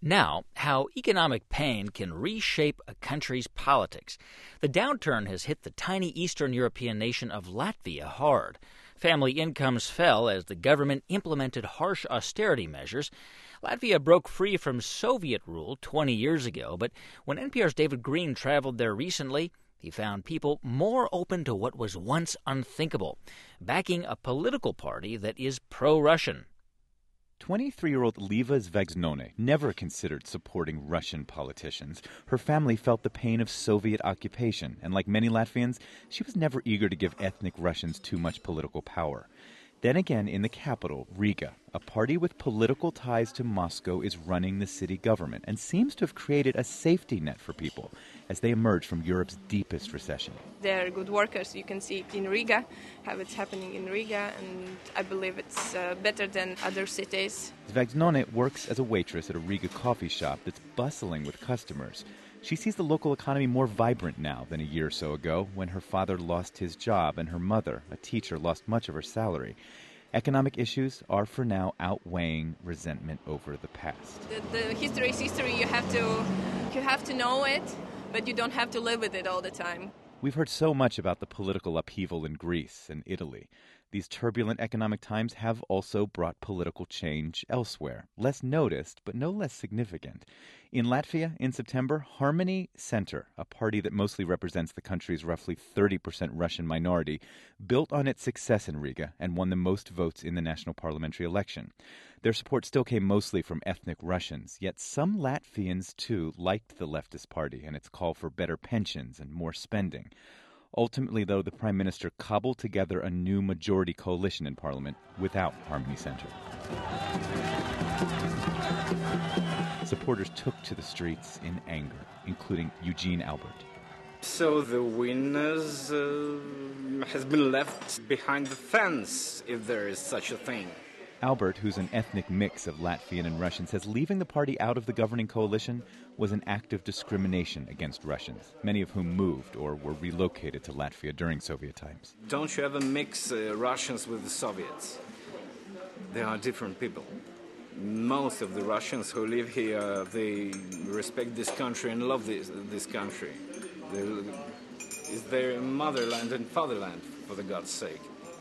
Now, how economic pain can reshape a country's politics. The downturn has hit the tiny Eastern European nation of Latvia hard. Family incomes fell as the government implemented harsh austerity measures. Latvia broke free from Soviet rule 20 years ago, but when NPR's David Green traveled there recently, he found people more open to what was once unthinkable, backing a political party that is pro-Russian. 23-year-old Liva Zvezdnone never considered supporting Russian politicians. Her family felt the pain of Soviet occupation, and like many Latvians, she was never eager to give ethnic Russians too much political power. Then again, in the capital, Riga, a party with political ties to Moscow is running the city government and seems to have created a safety net for people as they emerge from Europe's deepest recession. They're good workers. You can see it in Riga, how it's happening in Riga, and I believe it's better than other cities. Zvezdnone works as a waitress at a Riga coffee shop that's bustling with customers. She sees the local economy more vibrant now than a year or so ago when her father lost his job and her mother, a teacher, lost much of her salary. Economic issues are for now outweighing resentment over the past. The history is history. You have to know it, but you don't have to live with it all the time. We've heard so much about the political upheaval in Greece and Italy. These turbulent economic times have also brought political change elsewhere, less noticed but no less significant. In Latvia, in September, Harmony Center, a party that mostly represents the country's roughly 30% Russian minority, built on its success in Riga and won the most votes in the national parliamentary election. Their support still came mostly from ethnic Russians, yet some Latvians, too, liked the leftist party and its call for better pensions and more spending. Ultimately, though, the Prime Minister cobbled together a new majority coalition in Parliament without Harmony Center. Supporters took to the streets in anger, including Eugene Albert. So the winners has been left behind the fence, if there is such a thing. Albert, who's an ethnic mix of Latvian and Russian, says leaving the party out of the governing coalition was an act of discrimination against Russians, many of whom moved or were relocated to Latvia during Soviet times. Don't you ever mix Russians with the Soviets? They are different people. Most of the Russians who live here, they respect this country and love this country. It's their motherland and fatherland, for the God's sake.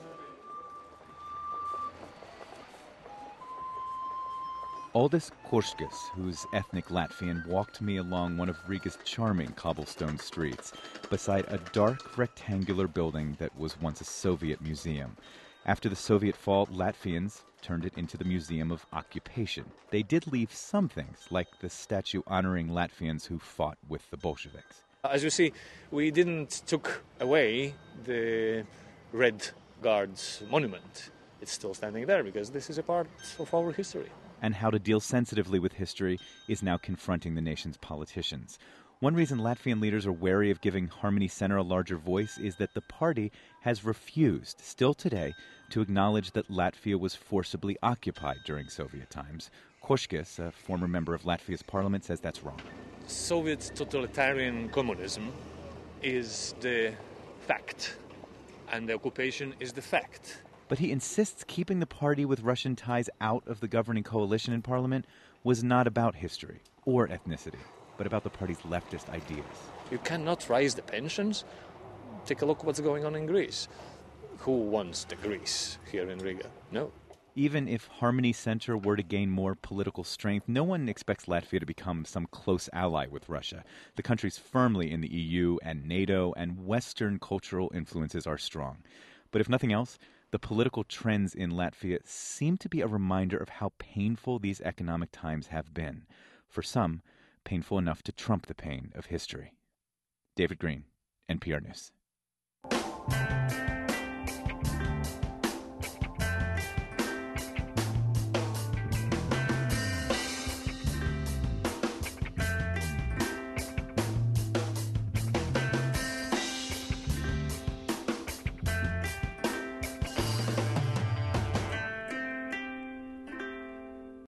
Aldis Korskis, who's ethnic Latvian, walked me along one of Riga's charming cobblestone streets beside a dark rectangular building that was once a Soviet museum. After the Soviet fall, Latvians turned it into the Museum of Occupation. They did leave some things, like the statue honoring Latvians who fought with the Bolsheviks. As you see, we didn't took away the Red Guards monument. It's still standing there because this is a part of our history. And how to deal sensitively with history is now confronting the nation's politicians. One reason Latvian leaders are wary of giving Harmony Center a larger voice is that the party has refused, still today, to acknowledge that Latvia was forcibly occupied during Soviet times. Korskis, a former member of Latvia's parliament, says that's wrong. Soviet totalitarian communism is the fact, and the occupation is the fact. But he insists keeping the party with Russian ties out of the governing coalition in parliament was not about history or ethnicity, but about the party's leftist ideas. You cannot raise the pensions. Take a look what's going on in Greece. Who wants the Greece here in Riga? No. Even if Harmony Center were to gain more political strength, no one expects Latvia to become some close ally with Russia. The country's firmly in the EU and NATO, and Western cultural influences are strong. But if nothing else, the political trends in Latvia seem to be a reminder of how painful these economic times have been. For some, painful enough to trump the pain of history. David Green, NPR News.